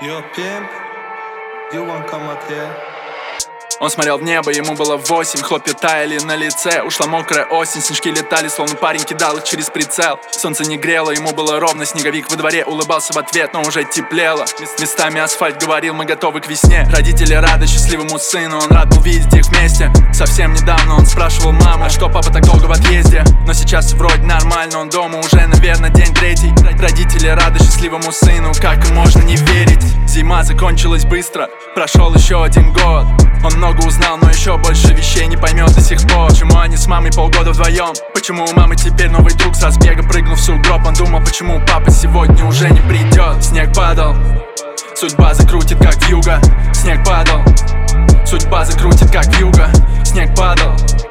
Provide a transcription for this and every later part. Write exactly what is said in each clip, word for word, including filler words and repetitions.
Yo, pimp, you wanna come up here? Он смотрел в небо, ему было восемь. Хлопья таяли на лице, ушла мокрая осень. Снежки летали, словно парень кидал их через прицел. Солнце не грело, ему было ровно. Снеговик во дворе улыбался в ответ, но уже теплело. Местами асфальт говорил, мы готовы к весне. Родители рады счастливому сыну, он рад был видеть их вместе. Совсем недавно он спрашивал маму, а что папа так долго в отъезде? Но сейчас вроде нормально, он дома уже, наверное, день третий. Родители рады счастливому сыну, как им можно не верить? Зима закончилась быстро, прошел еще один год. Он много узнал, но еще больше вещей не поймет до сих пор. Почему они с мамой полгода вдвоем? Почему у мамы теперь новый друг? С разбега прыгнул в сугроб. Он думал, почему папа сегодня уже не придет. Снег падал, судьба закрутит как вьюга. Снег падал, судьба закрутит как вьюга. Снег падал,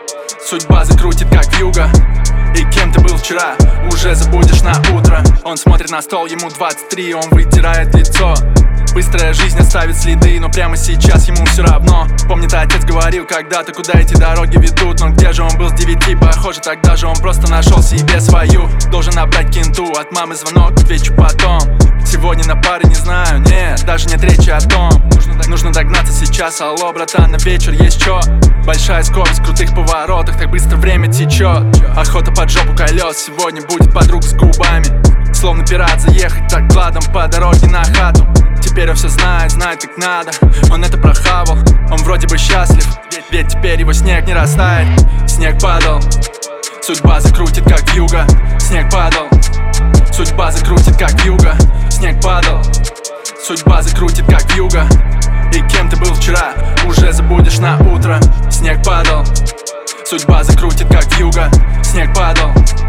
судьба закрутит как вьюга. И кем ты был вчера, уже забудешь на утро. Он смотрит на стол, ему двадцать три, он вытирает лицо. Быстрая жизнь оставит следы, но прямо сейчас ему все равно. Помнит, отец говорил когда-то, куда эти дороги ведут. Но где же он был с девяти? Похоже, тогда же он просто нашел себе свою. Должен набрать кенту, от мамы звонок, отвечу потом. Сегодня на паре не знаю, нет, даже нет речи о том. Нужно догнаться сейчас, алло, братан, на вечер есть чё? Большая скорость в крутых поворотах, так быстро время течет. Охота под жопу колес, сегодня будет подруга с губами. Словно пират заехать так кладом по дороге на хату. Теперь он все знает, знает как надо, он это прохавал. Он вроде бы счастлив, ведь, ведь теперь его снег не растает. Снег падал, судьба закрутит как вьюга. Снег падал, судьба закрутит как вьюга. Снег падал, судьба закрутит как вьюга. И кем ты был вчера, уже забудешь на утро. Снег падал, судьба закрутит как вьюга. Снег падал,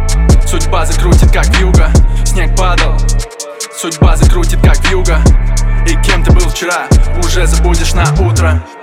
судьба закрутит как вьюга. Снег падал, судьба закрутит как вьюга. И кем ты был вчера, уже забудешь на утро.